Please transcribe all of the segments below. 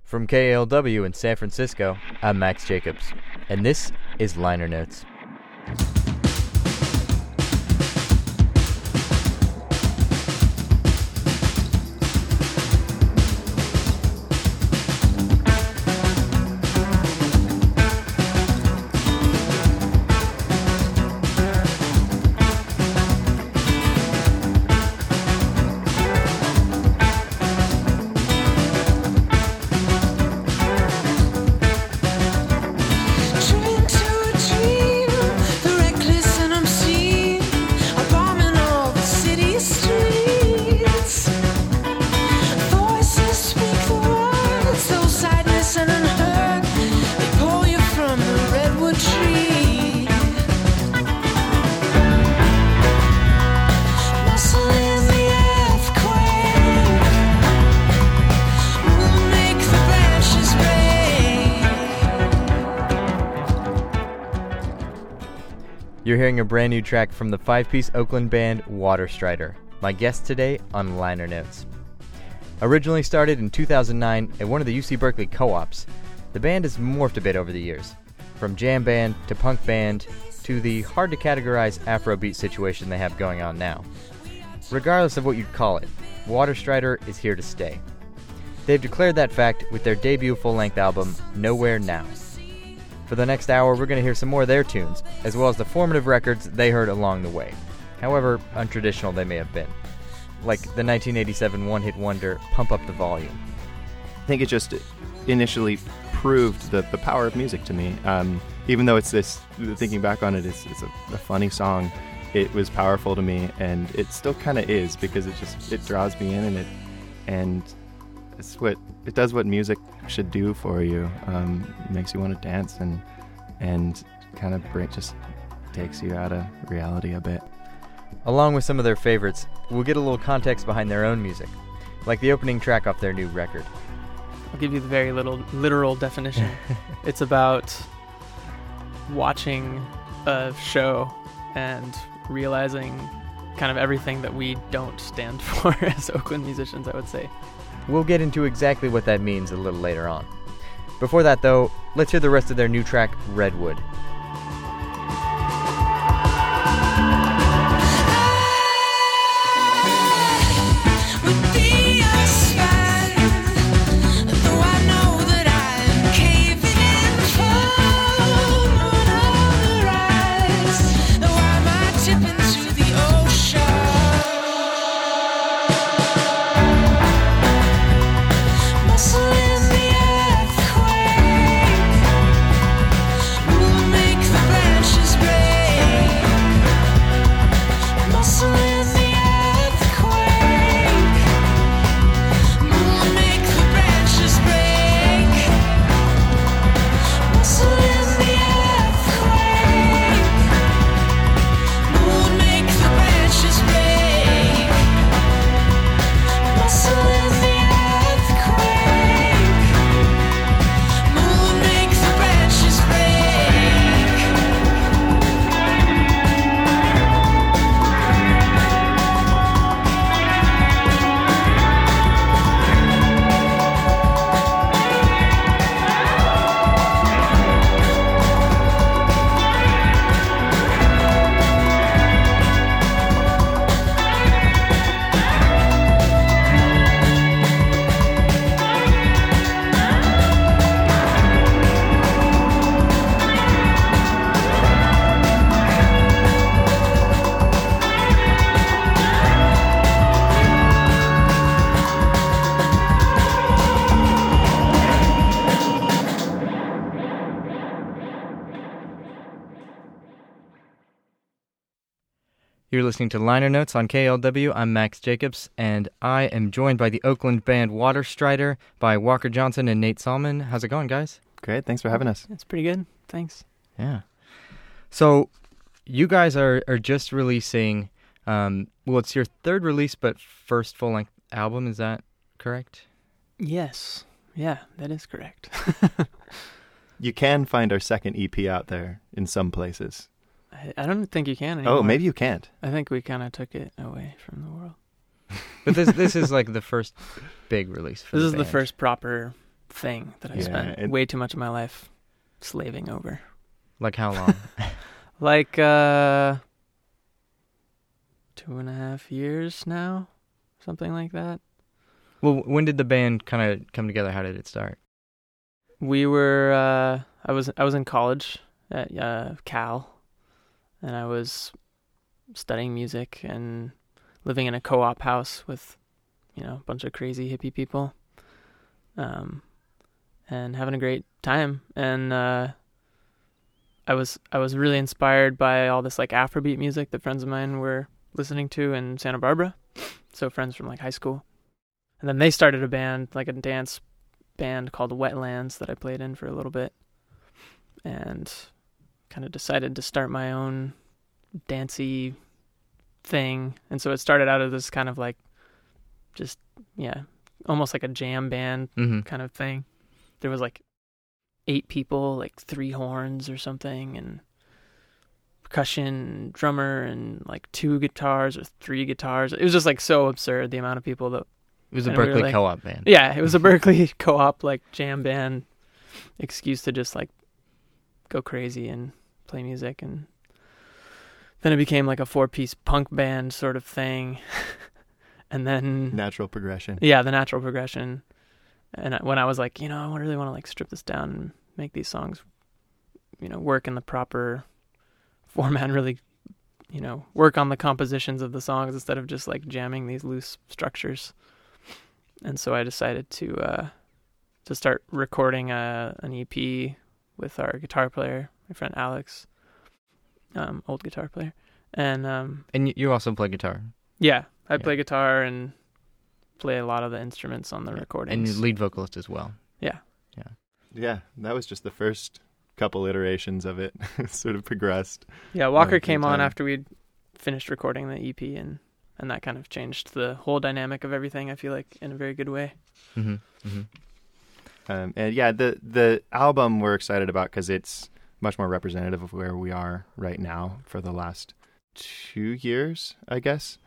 From KALW in San Francisco, I'm Max Jacobs, and this is Liner Notes. You're hearing a brand new track from the five-piece Oakland band Waterstrider, my guest today on Liner Notes. Originally started in 2009 at one of the UC Berkeley co-ops, the band has morphed a bit over the years, from jam band to punk band to the hard-to-categorize Afrobeat situation they have going on now. Regardless of what you'd call it, Waterstrider is here to stay. They've declared that fact with their debut full-length album, Nowhere Now. For the next hour, we're going to hear some more of their tunes, as well as the formative records they heard along the way, however untraditional they may have been, like the 1987 one-hit wonder, Pump Up the Volume. I think it just initially proved the power of music to me. Even though it's this, thinking back on it, it's a funny song, it was powerful to me, and it still kind of is, because it draws me in, and it does what music should do for you. It makes you want to dance and kind of just takes you out of reality a bit. Along with some of their favorites, we'll get a little context behind their own music, like the opening track off their new record. I'll give you the very literal definition. It's about watching a show and realizing kind of everything that we don't stand for as Oakland musicians, I would say. We'll get into exactly what that means a little later on. Before that, though, let's hear the rest of their new track, Redwood. You're listening to Liner Notes on KLW. I'm Max Jacobs, and I am joined by the Oakland band Waterstrider by Walker Johnson and Nate Salmon. How's it going, guys? Great, thanks for having us. It's pretty good, thanks. Yeah. So, you guys are just releasing, it's your third release, but first full-length album, is that correct? Yes. Yeah, that is correct. You can find our second EP out there in some places. I don't think you can anymore. Oh, maybe you can't. I think we kind of took it away from the world. But this is like the first big release for this the is band. the first proper thing that I Yeah, spent and- way too much of my life slaving over. Like how long? Like 2.5 years now, something like that. Well, when did the band kind of come together? How did it start? We were I was in college at Cal, and I was studying music and living in a co-op house with, a bunch of crazy hippie people, and having a great time. And I was really inspired by all this like Afrobeat music that friends of mine were listening to in Santa Barbara. So friends from like high school. And then they started a band, like a dance band called Wetlands that I played in for a little bit, and kind of decided to start my own dancey thing. And so it started out as this kind of like just almost like a jam band Mm-hmm. kind of thing. There was like 8 people, like 3 horns or something, and percussion, drummer, and like 2 guitars or 3 guitars. It was just like so absurd, the amount of people that. It was a And we were Berkeley like- co-op band. Yeah, it was a Berkeley co-op like jam band excuse to just like go crazy and play music. And then it became like a 4-piece punk band sort of thing. And then Natural progression. the natural progression. And when I was like, I really want to like strip this down and make these songs, work in the proper format and really, work on the compositions of the songs instead of just like jamming these loose structures. And so I decided to start recording an EP with our guitar player, my friend Alex, old guitar player. And And you also play guitar. yeah, I Yeah. play guitar and play a lot of the instruments on the And recordings. you're lead vocalist as well. Yeah, that was just the first couple iterations of it. Sort of progressed. Yeah, Walker through came on time. after we'd finished recording the EP, and that kind of changed the whole dynamic of everything, I feel like, in a very good way. Mm-hmm. Mm-hmm. And yeah, the album we're excited about because it's much more representative of where we are right now for the last 2 years, I guess,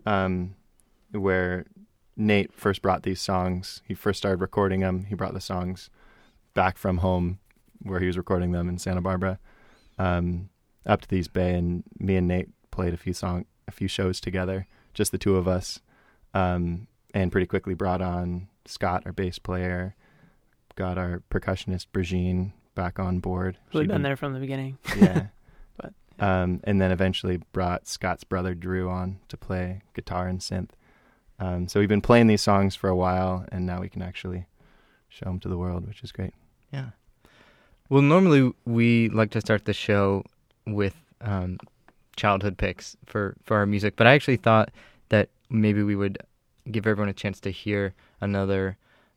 where Nate first brought these songs. He first started recording them. He brought the songs back from home where he was recording them in Santa Barbara up to the East Bay, and me and Nate played a few shows together, just the two of us, and pretty quickly brought on Scott, our bass player, got our percussionist Brigitte back on board. We've She'd been there from the beginning. Yeah. But, And then eventually brought Scott's brother Drew on to play guitar and synth. So we've been playing these songs for a while, and now we can actually show them to the world, which is great. Yeah. Well, normally we like to start the show with childhood picks for our music, but I actually thought that maybe we would give everyone a chance to hear another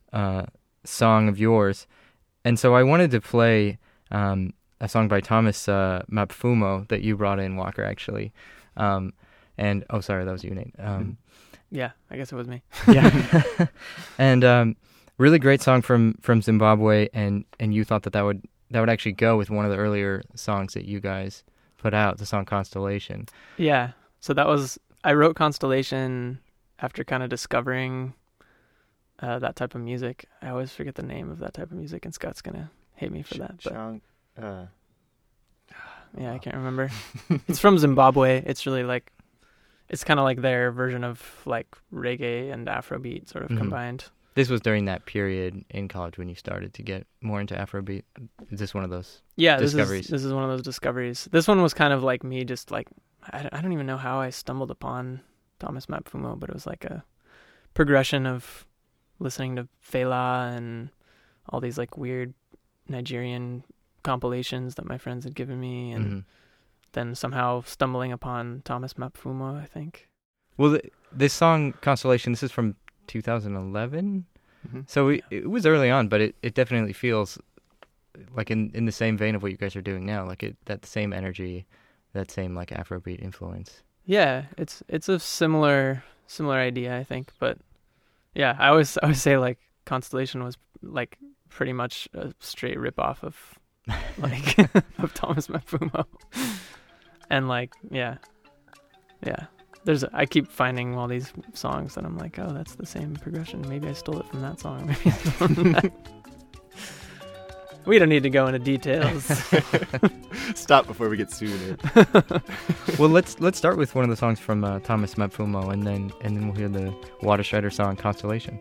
song of yours. And so I wanted to play a song by Thomas Mapfumo that you brought in, Walker, actually. And, oh, sorry, that was you, Nate. Yeah, I guess it was me. Yeah. And really great song from Zimbabwe, and you thought that would actually go with one of the earlier songs that you guys put out, the song Constellation. Yeah, so I wrote Constellation after kind of discovering that type of music. I always forget the name of that type of music, and Scott's going to hate me for that. But yeah, I can't remember. It's from Zimbabwe. It's really like, it's kind of like their version of like reggae and Afrobeat sort of Mhm. combined. This was during that period in college when you started to get more into Afrobeat. Is this one of those? Yeah, Discoveries. This is one of those discoveries. This one was kind of like me just like, I don't even know how I stumbled upon Thomas Mapfumo, but it was like a progression of listening to Fela and all these like weird Nigerian compilations that my friends had given me, and Mhm. then somehow stumbling upon Thomas Mapfumo, I think. Well, this song Constellation, this is from 2011. Mhm. So it was early on, but it definitely feels like in the same vein of what you guys are doing now, like that same energy, that same like Afrobeat influence. Yeah, it's a similar idea, I think. But yeah, I always say like Constellation was like pretty much a straight ripoff of like of Thomas Mapfumo, and like yeah. I keep finding all these songs that I'm like, oh, that's the same progression. Maybe I stole it from that song. Maybe I stole it from that. We don't need to go into details. Stop before we get sued. Well, let's start with one of the songs from Thomas Mapfumo, and then we'll hear the Water Strider song Constellation.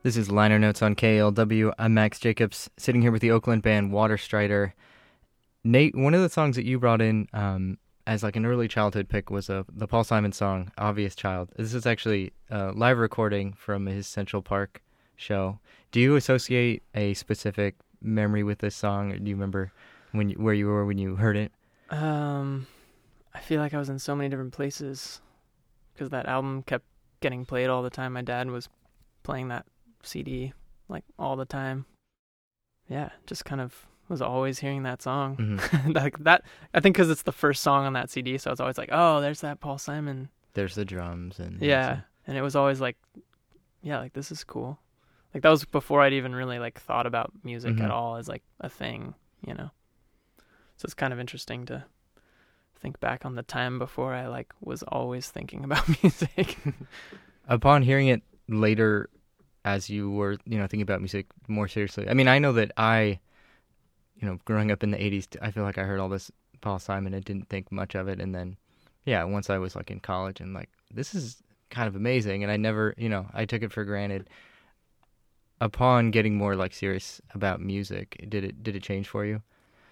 This is Liner Notes on KLW. I'm Max Jacobs, sitting here with the Oakland band Waterstrider. Nate, one of the songs that you brought in as like an early childhood pick was the Paul Simon song, Obvious Child. This is actually a live recording from his Central Park show. Do you associate a specific memory with this song? Or do you remember where you were when you heard it? I feel like I was in so many different places because that album kept getting played all the time. My dad was playing that CD like all the time. Yeah, just kind of was always hearing that song. Mm-hmm. Like that, I think because it's the first song on that CD, so it's always like, oh, there's that Paul Simon. There's the drums and yeah, and it was always like, yeah, like this is cool. Like that was before I'd even really like thought about music Mm-hmm. at all as like a thing, you know. So it's kind of interesting to think back on the time before I like was always thinking about music. Upon hearing it later, as you were, thinking about music more seriously. I mean, I know that growing up in the 80s, I feel like I heard all this Paul Simon and didn't think much of it. And then, yeah, once I was like in college and like, this is kind of amazing. And I never, I took it for granted. Upon getting more like serious about music, did it change for you?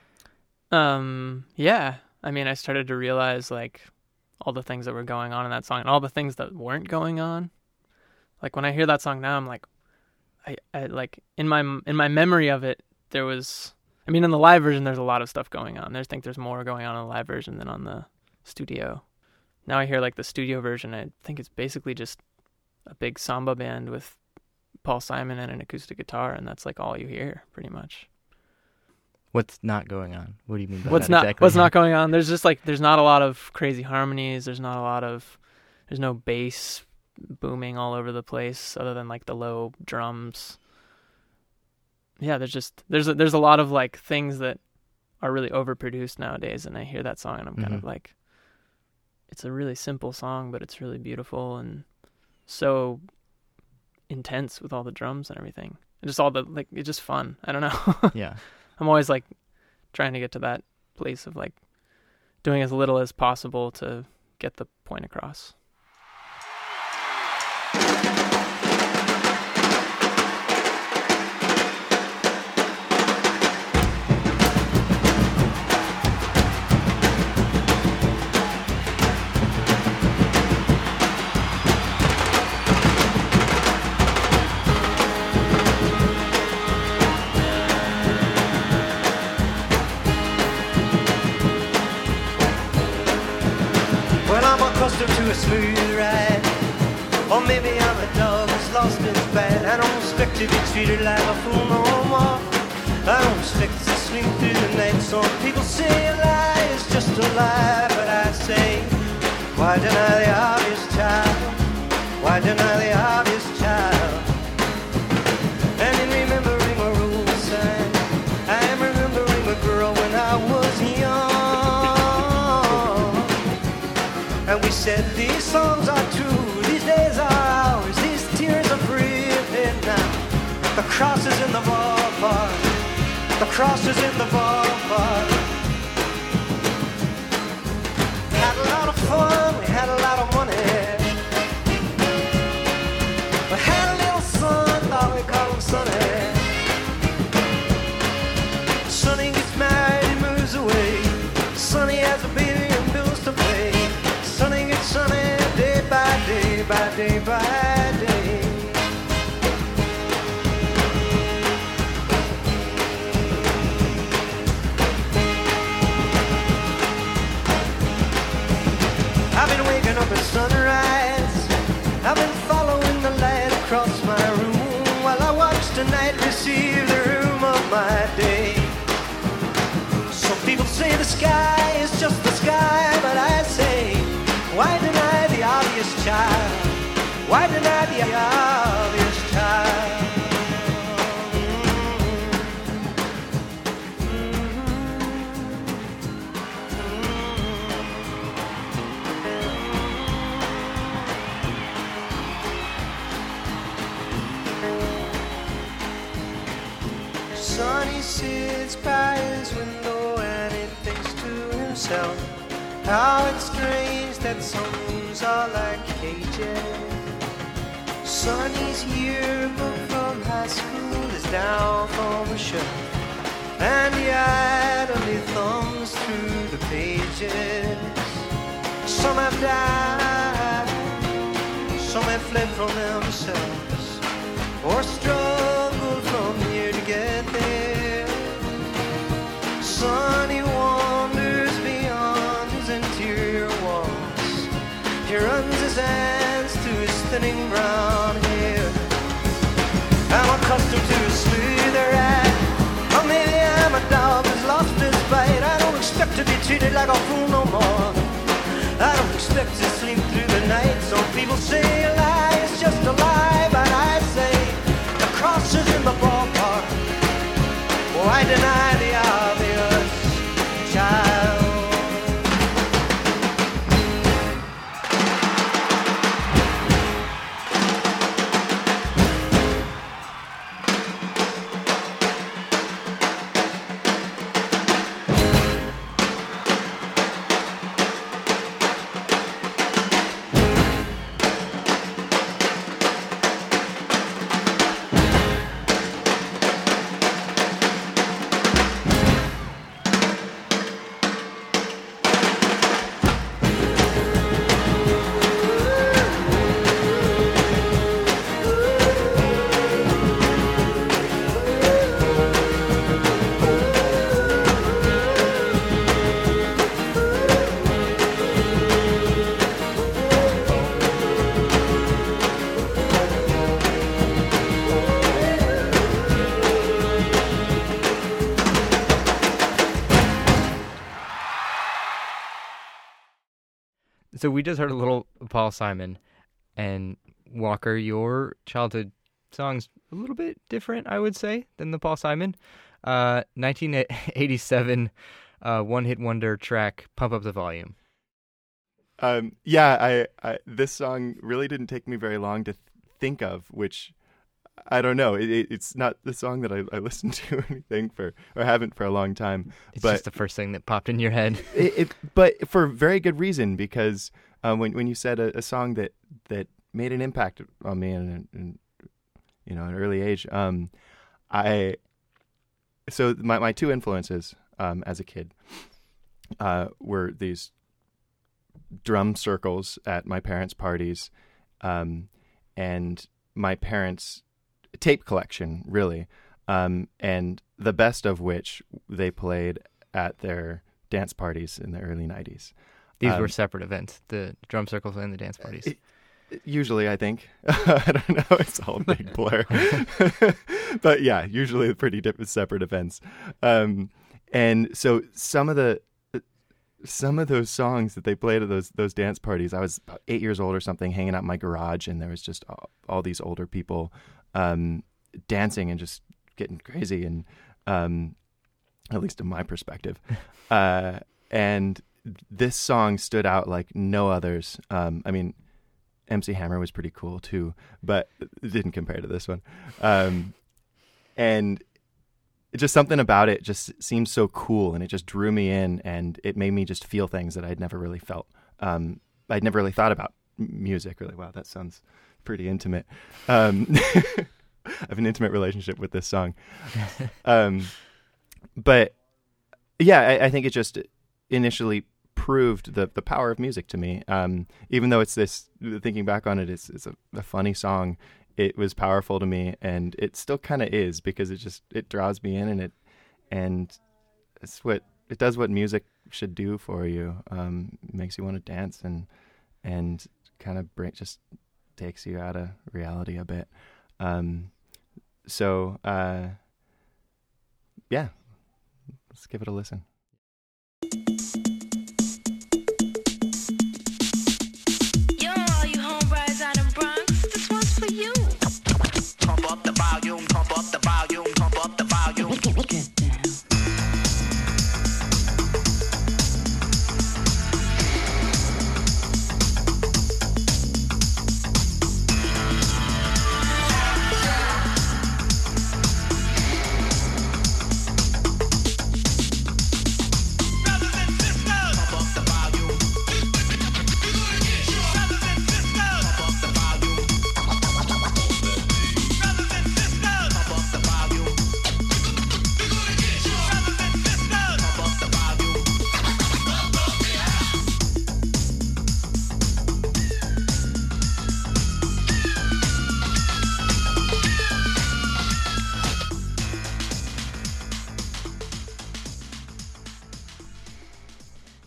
Yeah. I mean, I started to realize like all the things that were going on in that song and all the things that weren't going on. Like when I hear that song now, I'm like, I like in my memory of it, there was, I mean, in the live version, there's a lot of stuff going on. I think there's more going on in the live version than on the studio. Now I hear like the studio version. I think it's basically just a big samba band with Paul Simon and an acoustic guitar, and that's like all you hear pretty much. What's not going on? What do you mean by What's that not exactly? What's not going on? There's just like there's not a lot of crazy harmonies. There's no bass booming all over the place other than like the low drums. Yeah, there's a lot of like things that are really overproduced nowadays, and I hear that song and I'm kind of like, it's a really simple song, but it's really beautiful and so intense with all the drums and everything. And just all the like, it's just fun. I don't know. Yeah. I'm always like trying to get to that place of like doing as little as possible to get the point across. Well, I'm accustomed to a smooth ride, or maybe I'm a dog that's lost in his bed. I don't expect to be treated like a fool no more. I don't expect to swing through the night. Some people say a lie is just a lie, but I say, why deny the obvious child? Why deny the obvious child? And in remembering a rule sign, I am remembering a girl when I was young. And we said these songs are true, these days are ours, these tears are breathing now. The cross is in the ballpark, the cross is in the ballpark. Had a lot of fun, we had a lot of money. We had a little son, thought we called him Sonny. Sonny gets married, he moves away. Sonny has a baby and bills to pay. Sonny gets sunny day by day, by day by day. I've been waking up at sunrise. I've been following the light across my room while I watch the night receive the room of my day. Some people say the sky is just the sky, but I say, why deny the obvious child? Why deny the obvious child? Sonny sits by his window and he thinks to himself, how it's strange that some rooms are like cages. Sonny's here before from high school is down from the shelf, and he idly thumbs through the pages. Some have died, some have fled from themselves, or struggled from here to get there. Son, he wanders beyond his interior walls. He runs his hands through his thinning brown hair. I'm accustomed to a smoother ride, or maybe I'm a dog who's lost his bite. I don't expect to be treated like a fool no more. I don't expect to sleep through the night. Some people say a lie is just a lie, but I say the cross is in the ballpark. Why deny the obvious, child? So we just heard a little Paul Simon, and Walker, your childhood song's a little bit different, I would say, than the Paul Simon. 1987 one-hit wonder track, Pump Up the Volume. I this song really didn't take me very long to think of, which I don't know. It's not the song that I listen to or anything or haven't for a long time. It's but just the first thing that popped in your head. But for very good reason, because when you said a song that made an impact on me in an early age, so my two influences as a kid were these drum circles at my parents' parties, and my parents' tape collection, really, and the best of which they played at their dance parties in the early 90s. These were separate events, the drum circles and the dance parties. Usually, I think. I don't know. It's all a big blur. But yeah, usually pretty separate events. And so some of those songs that they played at those dance parties, I was about 8 years old or something, hanging out in my garage, and there was just all these older people dancing and just getting crazy, and at least in my perspective. And this song stood out like no others. I mean, MC Hammer was pretty cool too, but it didn't compare to this one. And just something about it just seemed so cool, and it just drew me in, and it made me just feel things that I'd never really felt. I'd never really thought about music, really. Wow, that sounds pretty intimate. I have an intimate relationship with this song. But yeah, I think it just initially proved the power of music to me. Even though it's this, thinking back on it, it's a funny song. It was powerful to me, and it still kind of is, because it draws me in, and it does what music should do for you. It makes you want to dance and kind of just takes you out of reality a bit. So yeah, let's give it a listen.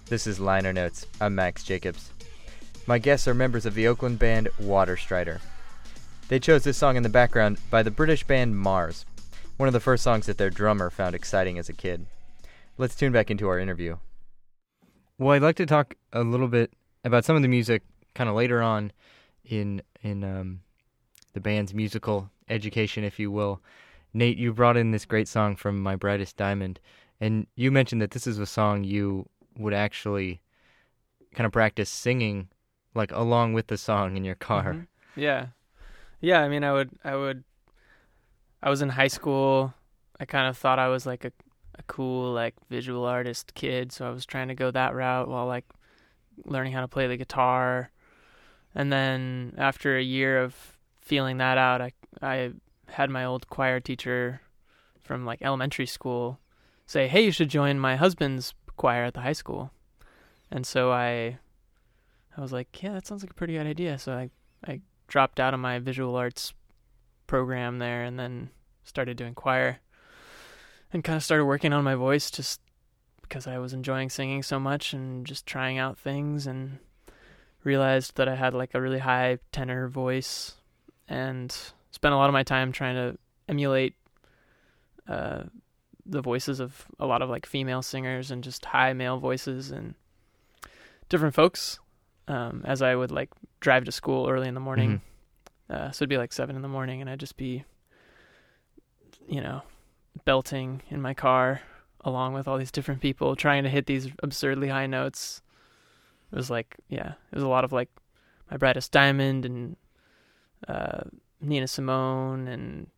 This is Liner Notes. I'm Max Jacobs. My guests are members of the Oakland band Waterstrider. They chose this song in the background by the British band Mars, one of the first songs that their drummer found exciting as a kid. Let's tune back into our interview. Well, I'd like to talk a little bit about some of the music kind of later on in the band's musical education, if you will. Nate, you brought in this great song from My Brightest Diamond, and you mentioned that this is a song you would actually kind of practice singing, like, along with the song in your car. Mm-hmm. Yeah. I mean, I was in high school. I kind of thought I was like a cool, like, visual artist kid, so I was trying to go that route while, like, learning how to play the guitar. And then after a year of feeling that out, I had my old choir teacher from, like, elementary school say, hey, you should join my husband's choir at the high school. And so I was like, yeah, that sounds like a pretty good idea. So I dropped out of my visual arts program there and then started doing choir and kind of started working on my voice just because I was enjoying singing so much and just trying out things, and realized that I had, like, a really high tenor voice, and spent a lot of my time trying to emulate the voices of a lot of, like, female singers and just high male voices and different folks as I would, like, drive to school early in the morning. So it'd be like 7 a.m, and I'd just be, belting in my car along with all these different people trying to hit these absurdly high notes. It was like, it was a lot of, like, My Brightest Diamond and Nina Simone and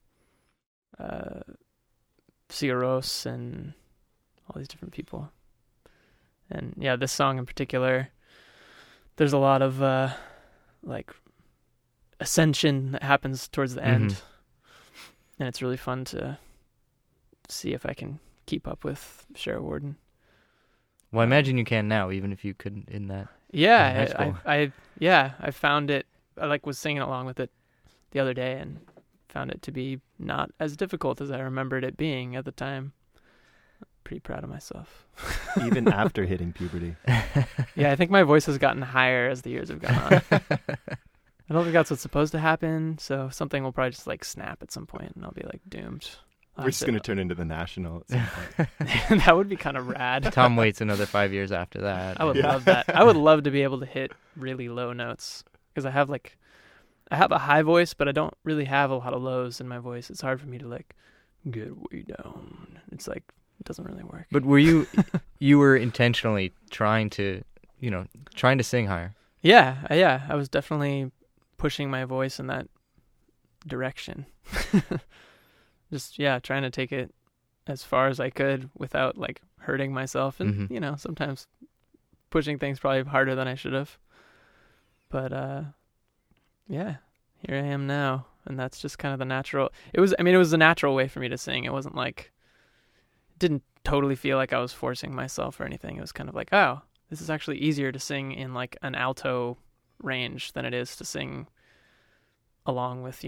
Sigur Rós and all these different people. And yeah, this song in particular, there's a lot of like ascension that happens towards the end, and it's really fun to see if I can keep up with Shara Worden. Well, I imagine you can now, even if you couldn't in that. Yeah, in high school. I found it. I was singing along with it the other day and found it to be not as difficult as I remembered it being at the time. Pretty proud of myself. Even after hitting puberty. Yeah, I think my voice has gotten higher as the years have gone on. I don't think that's what's supposed to happen, so something will probably just, like, snap at some point and I'll be, like, doomed. We're just going to turn into the National at some point. That would be kind of rad. Tom waits another 5 years after that. I would love that. I would love to be able to hit really low notes, because I have a high voice, but I don't really have a lot of lows in my voice. It's hard for me to, like, get way down. It's like, it doesn't really work. But were you were intentionally trying to sing higher? Yeah. I was definitely pushing my voice in that direction. Just, trying to take it as far as I could without, like, hurting myself. And, sometimes pushing things probably harder than I should have. But, here I am now. And that's just kind of the natural. It was a natural way for me to sing. It wasn't like, it didn't totally feel like I was forcing myself or anything. It was kind of like, oh, this is actually easier to sing in, like, an alto range than it is to sing along with,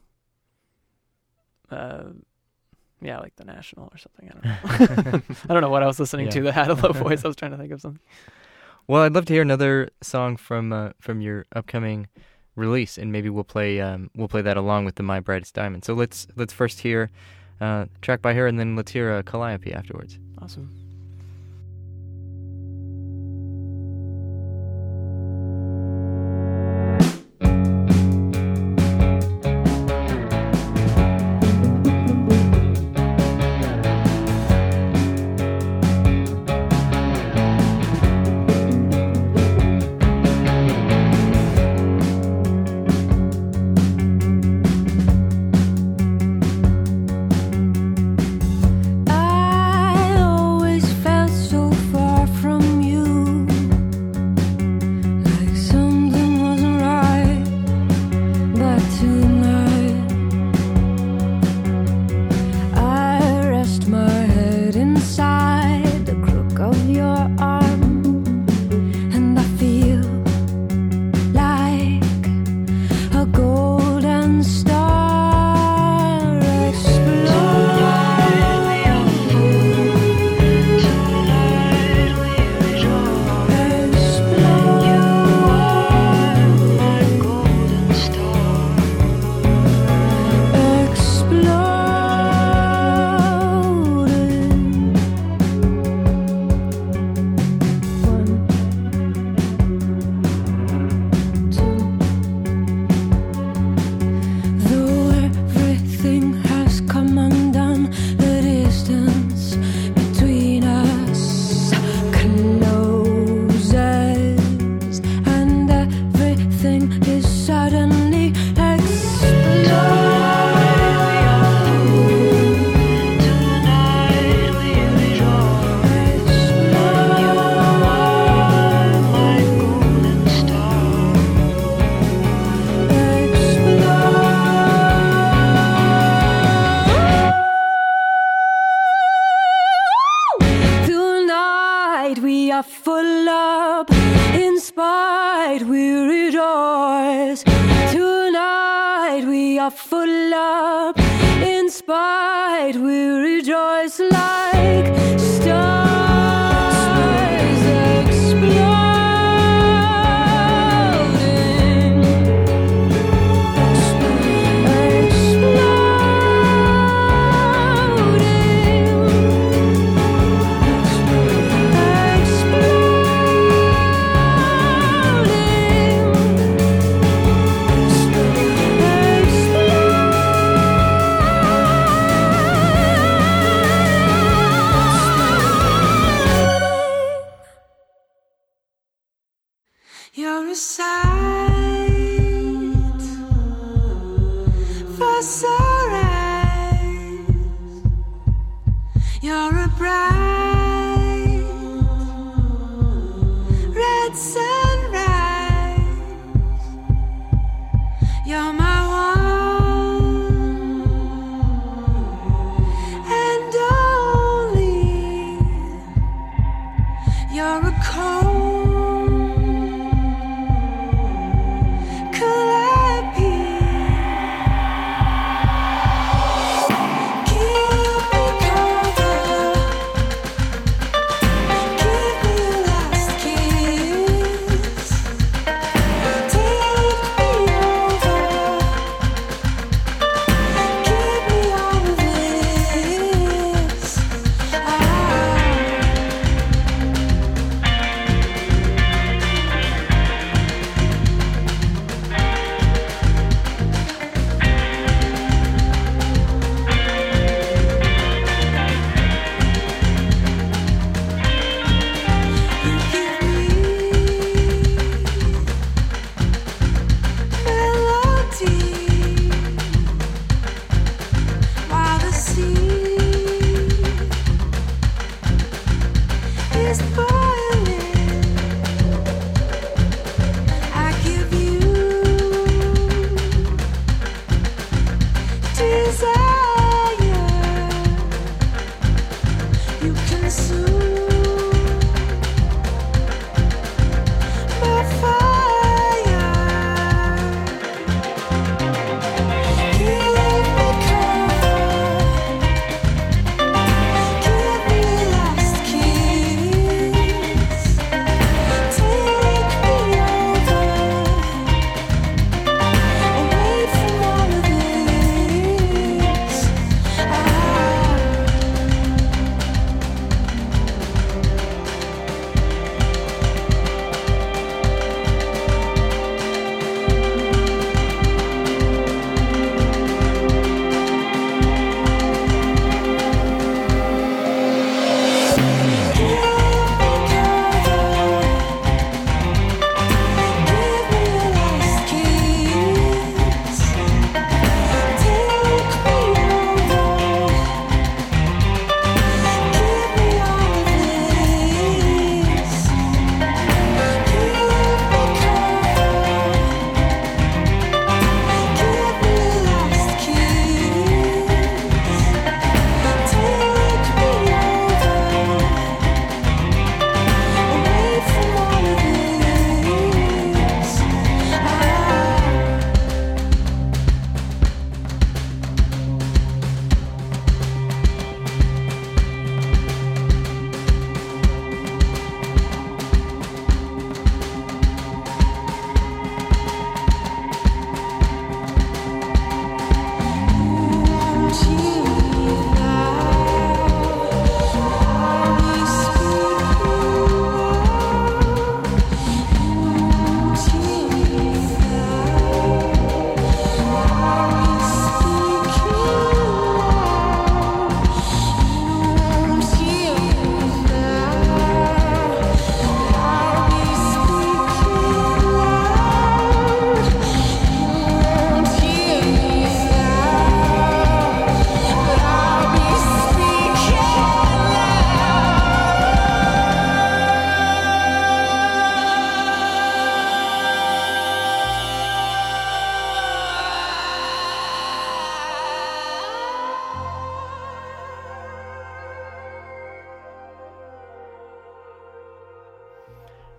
like the National or something. I don't know. I don't know what I was listening to that had a low voice. I was trying to think of something. Well, I'd love to hear another song from your upcoming release, and maybe we'll play that along with the My Brightest Diamond. So let's first hear track by her, and then let's hear Calliope afterwards. Awesome. I always Tonight we are full up, inspired we rejoice. Tonight we are full up, inspired we rejoice like stars exploding. You're a sight for sore eyes. You're a bright red sunrise. You're my one and only. You're a cold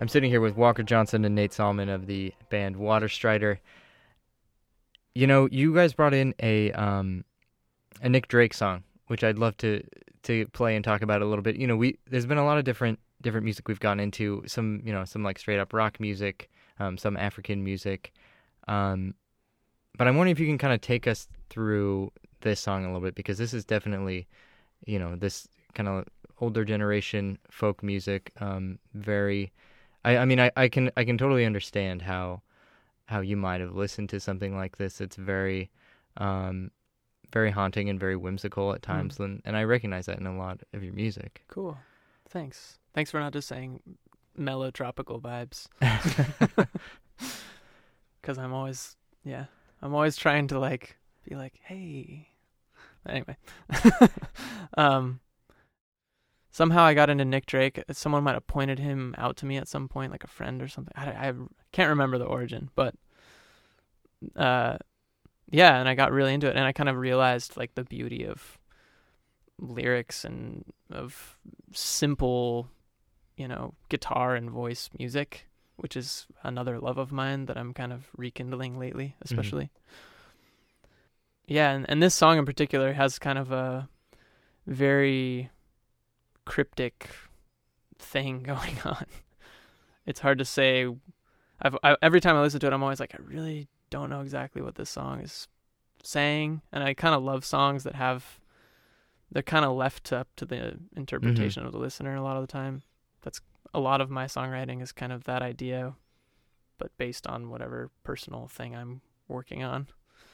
I'm sitting here with Walker Johnson and Nate Salmon of the band Waterstrider. You know, you guys brought in a Nick Drake song, which I'd love to play and talk about a little bit. You know, there's been a lot of different music we've gotten into. Some like straight up rock music, some African music. But I'm wondering if you can kind of take us through this song a little bit, because this is definitely, you know, this kind of older generation folk music. Very, I mean, I can totally understand how you might have listened to something like this. It's very, very haunting and very whimsical at times, and I recognize that in a lot of your music. Cool. Thanks for not just saying mellow tropical vibes. Because I'm always trying to like be like, hey. Anyway, somehow I got into Nick Drake. Someone might have pointed him out to me at some point, like a friend or something. I can't remember the origin, but yeah, and I got really into it, and I kind of realized like the beauty of lyrics and of simple, you know, guitar and voice music, which is another love of mine that I'm kind of rekindling lately, especially. Yeah, and this song in particular has kind of a very cryptic thing going on. It's hard to say. Every time I listen to it, I'm always like, I really don't know exactly what this song is saying. And I kind of love songs that they're kind of left up to the interpretation of the listener a lot of the time. That's a lot of my songwriting is kind of that idea, but based on whatever personal thing I'm working on.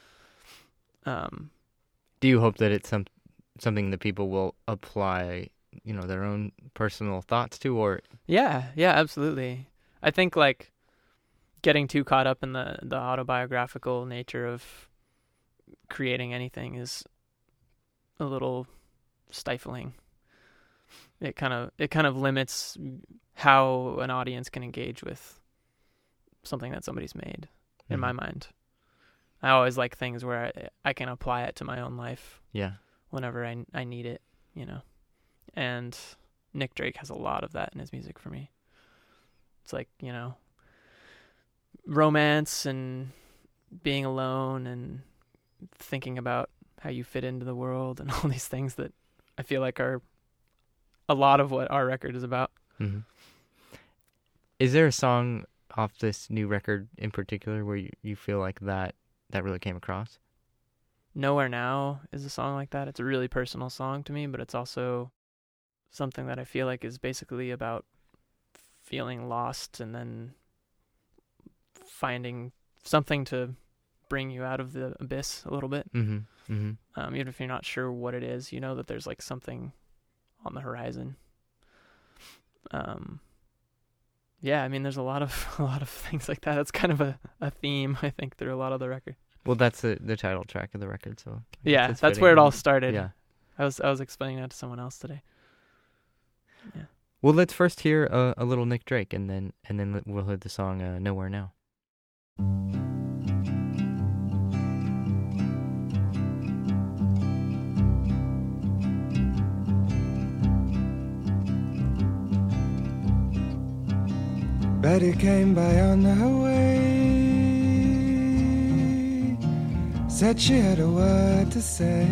Do you hope that it's something that people will apply, you know, their own personal thoughts to, or? Yeah, absolutely. I think like getting too caught up in the autobiographical nature of creating anything is a little stifling. It kind of limits how an audience can engage with something that somebody's made, in my mind. I always like things where I can apply it to my own life. Yeah. Whenever I need it, you know. And Nick Drake has a lot of that in his music for me. It's like, you know, romance and being alone and thinking about how you fit into the world and all these things that I feel like are a lot of what our record is about. Mm-hmm. Is there a song off this new record in particular where you feel like that really came across? Nowhere Now is a song like that. It's a really personal song to me, but it's also something that I feel like is basically about feeling lost and then finding something to bring you out of the abyss a little bit. Even if you're not sure what it is, you know that there's like something on the horizon. Yeah, I mean, there's a lot of things like that. That's kind of a theme, I think, through a lot of the record. Well, that's the title track of the record, so yeah, that's where it all started. Yeah, I was explaining that to someone else today. Yeah. Well, let's first hear a little Nick Drake, and then we'll hear the song "Nowhere Now." Betty came by on her way, said she had a word to say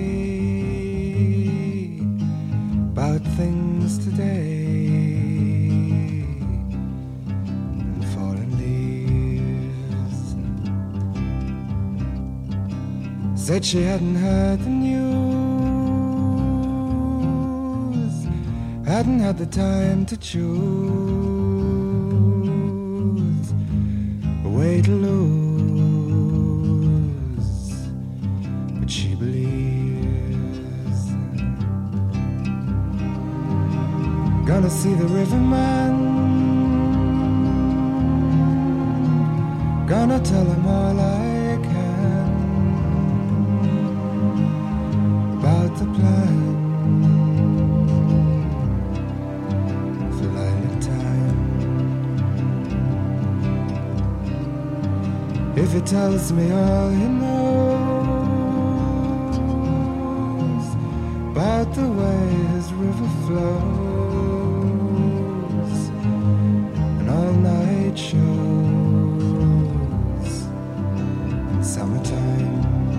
about things today and fallen leaves. Said she hadn't heard the news, hadn't had the time to choose way to lose, but she believes. Gonna see the riverman, gonna tell him all I can about the plan for lilac time. If he tells me all he knows about the way his river flows and all it shows in summertime.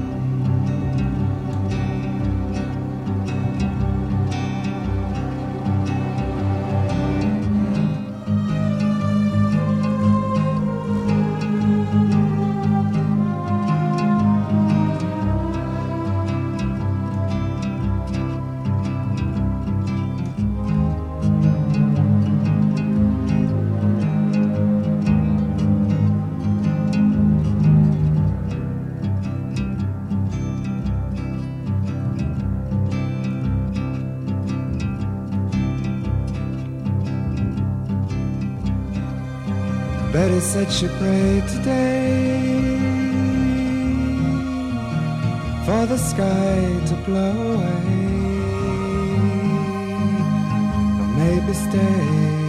Betty said she prayed today for the sky to blow away, or maybe stay.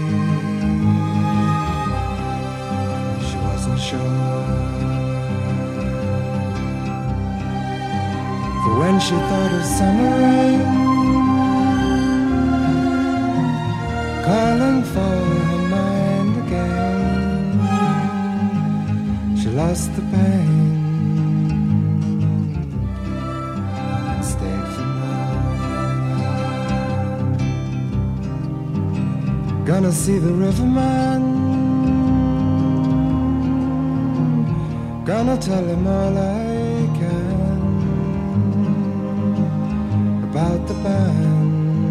She wasn't sure. For when she thought of summer rain calling for her mind again, she lost the pain and stayed for more. Gonna see the riverman, gonna tell him all I can about the band,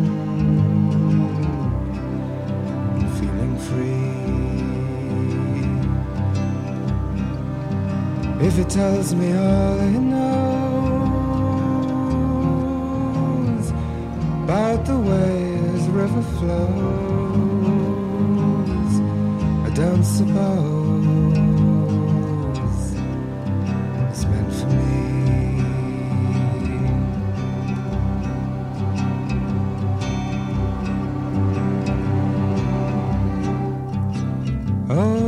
feeling free. If he tells me all he knows about the way his river flows, I don't suppose it's meant for me. Oh,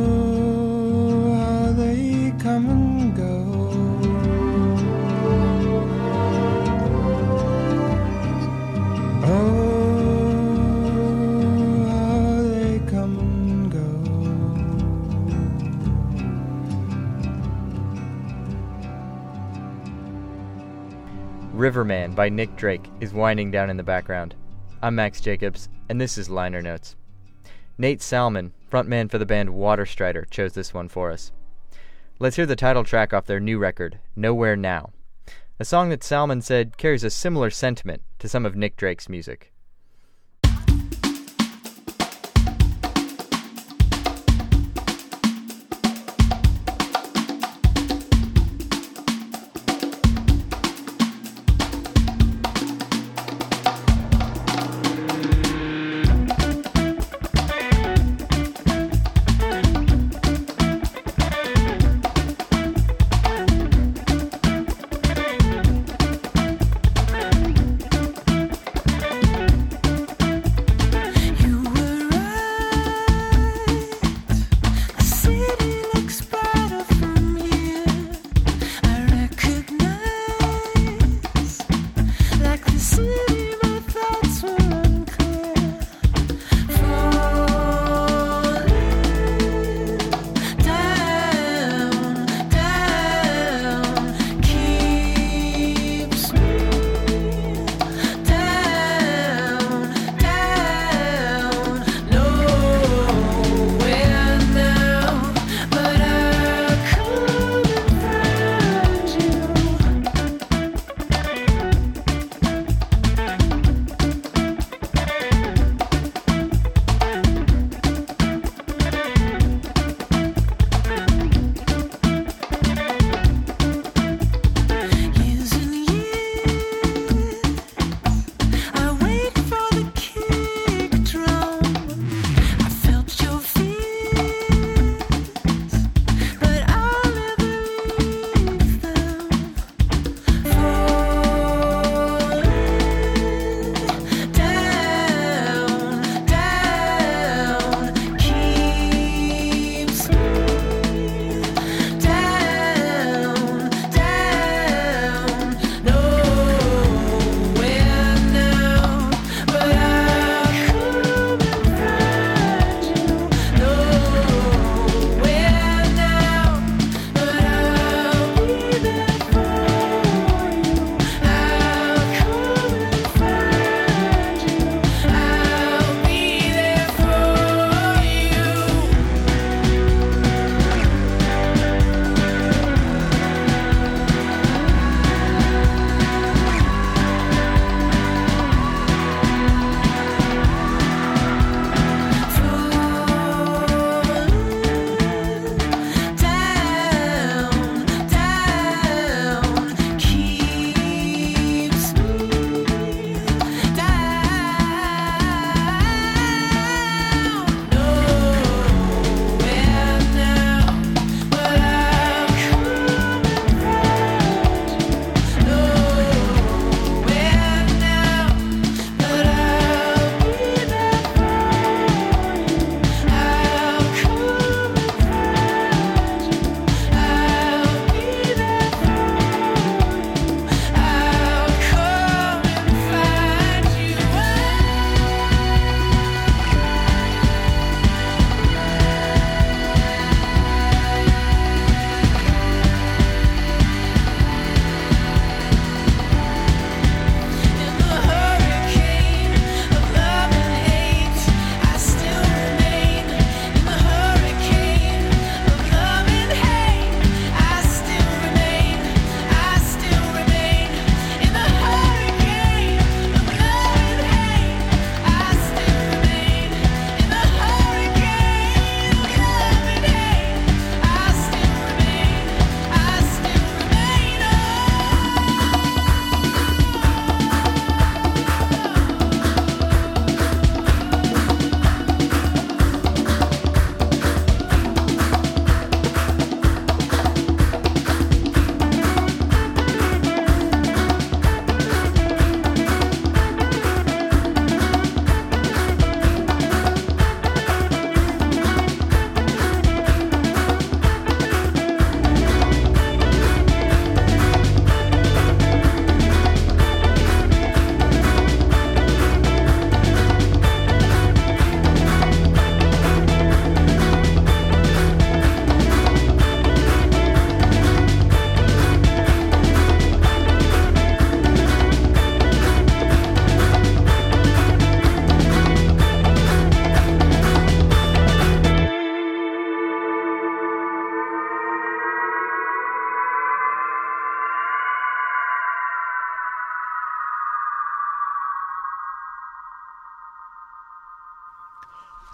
come and go. Oh, how they come and go. Riverman by Nick Drake is winding down in the background. I'm Max Jacobs, and this is Liner Notes. Nate Salmon, frontman for the band Waterstrider, chose this one for us. Let's hear the title track off their new record, Nowhere Now, a song that Salmon said carries a similar sentiment to some of Nick Drake's music.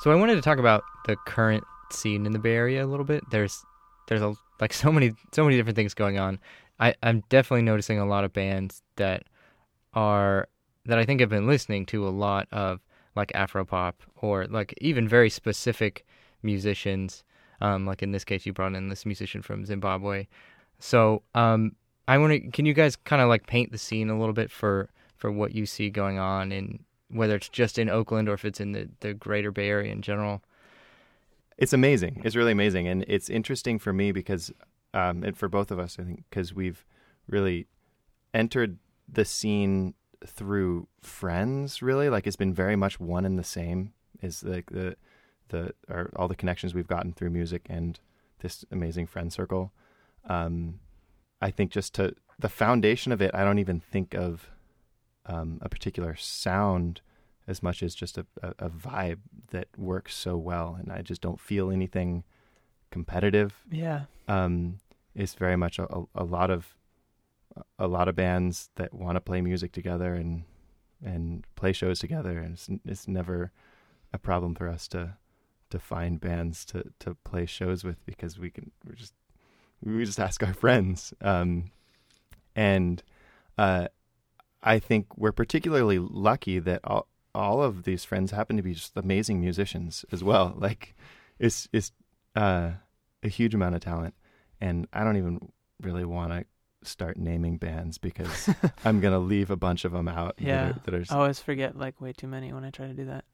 So I wanted to talk about the current scene in the Bay Area a little bit. There's so many different things going on. I'm definitely noticing a lot of bands that I think have been listening to a lot of like Afropop or like even very specific musicians. Like in this case, you brought in this musician from Zimbabwe. So can you guys kind of like paint the scene a little bit for what you see going on, in whether it's just in Oakland or if it's in the greater Bay Area in general? It's amazing. It's really amazing. And it's interesting for me because, and for both of us, I think, because we've really entered the scene through friends, really. Like it's been very much one and the same, is like all the connections we've gotten through music and this amazing friend circle. I think just to the foundation of it, I don't even think of a particular sound as much as just a vibe that works so well, and I just don't feel anything competitive. Yeah. It's very much a lot of bands that want to play music together and play shows together, and it's never a problem for us to find bands to play shows with, because we just ask our friends. And I think we're particularly lucky that all of these friends happen to be just amazing musicians as well. Like it's a huge amount of talent, and I don't even really want to start naming bands because I'm going to leave a bunch of them out. Yeah. That are I always forget like way too many when I try to do that.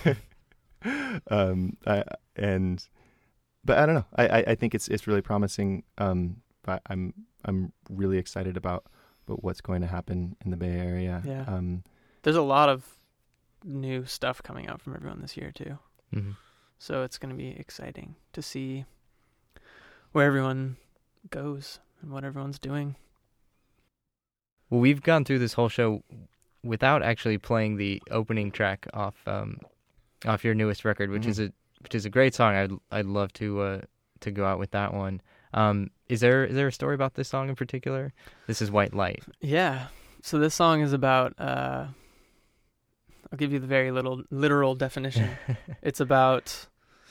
But I don't know. I think it's really promising. But I'm really excited about what's going to happen in the Bay Area. Yeah. There's a lot of new stuff coming out from everyone this year too. Mm-hmm. So it's going to be exciting to see where everyone goes and what everyone's doing. Well, we've gone through this whole show without actually playing the opening track off your newest record, which is a great song. I'd love to go out with that one. Is there a story about this song in particular? This is White Light. Yeah. So this song is about I'll give you the very literal definition. It's about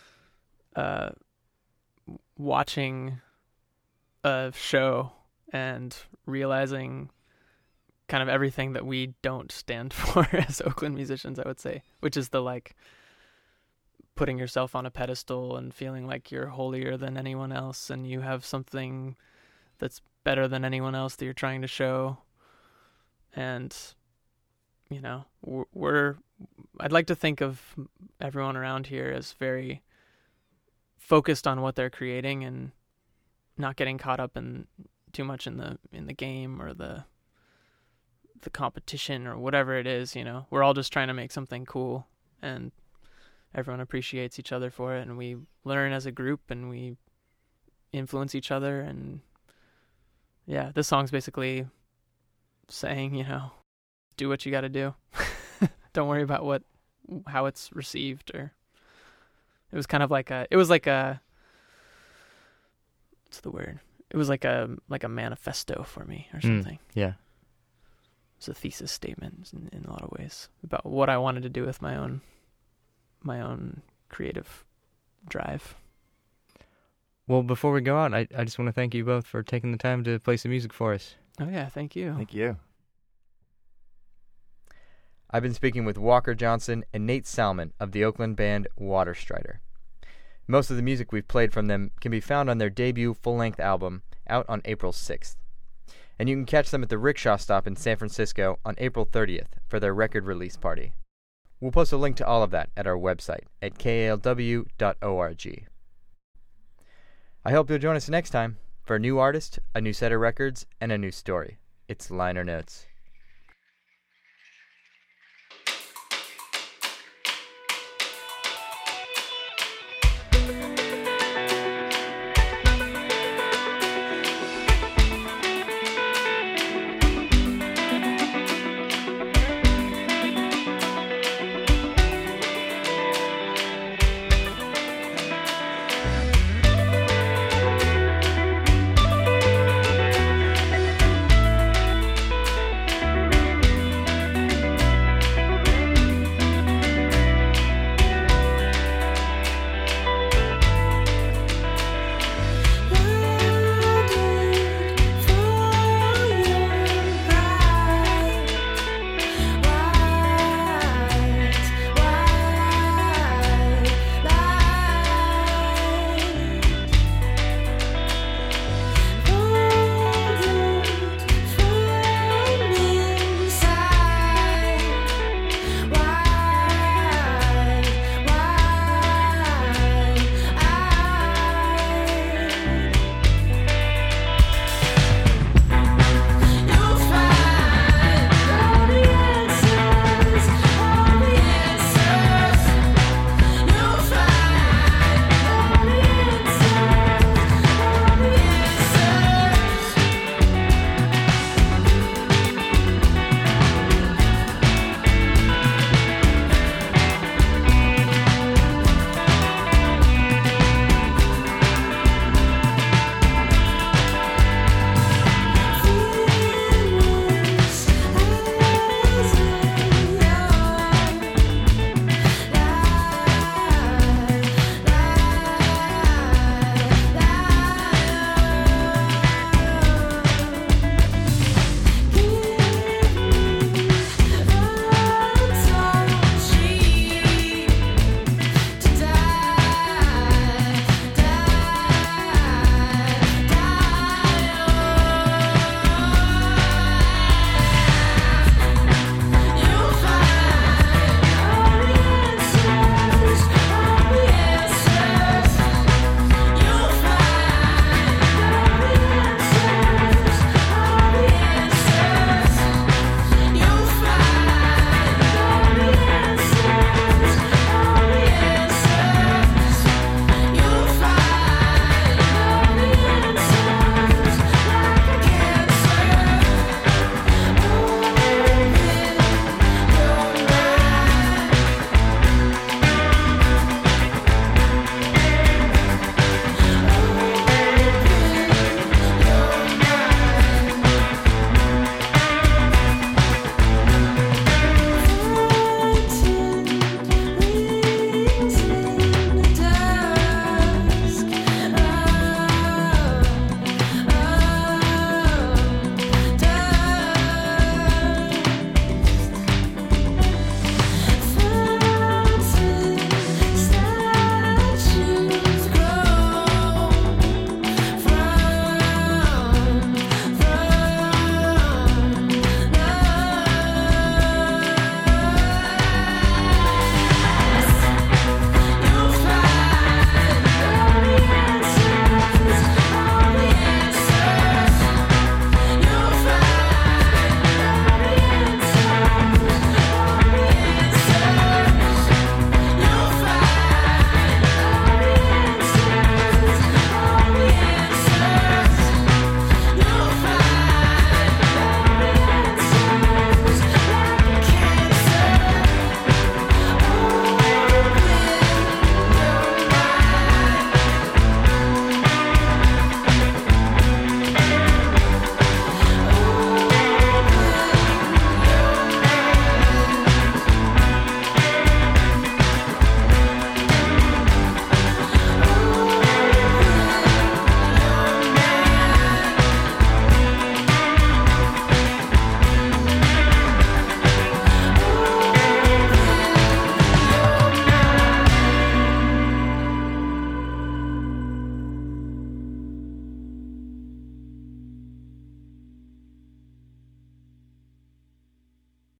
watching a show and realizing kind of everything that we don't stand for as Oakland musicians, I would say, which is the like putting yourself on a pedestal and feeling like you're holier than anyone else and you have something that's better than anyone else that you're trying to show. And you know, I'd like to think of everyone around here as very focused on what they're creating and not getting caught up in too much in the game or the competition or whatever it is. You know, we're all just trying to make something cool, and everyone appreciates each other for it, and we learn as a group and we influence each other. And yeah, this song's basically saying, you know, do what you got to do. Don't worry about how it's received. Or it was kind of like what's the word? It was like a manifesto for me or something. Yeah. It's a thesis statement in a lot of ways about what I wanted to do with my own creative drive. Well, before we go out, I just want to thank you both for taking the time to play some music for us. Oh yeah, thank you. Thank you. I've been speaking with Walker Johnson and Nate Salmon of the Oakland band Waterstrider. Most of the music we've played from them can be found on their debut full-length album, out on April 6th. And you can catch them at the Rickshaw Stop in San Francisco on April 30th for their record release party. We'll post a link to all of that at our website at kalw.org. I hope you'll join us next time for a new artist, a new set of records, and a new story. It's Liner Notes.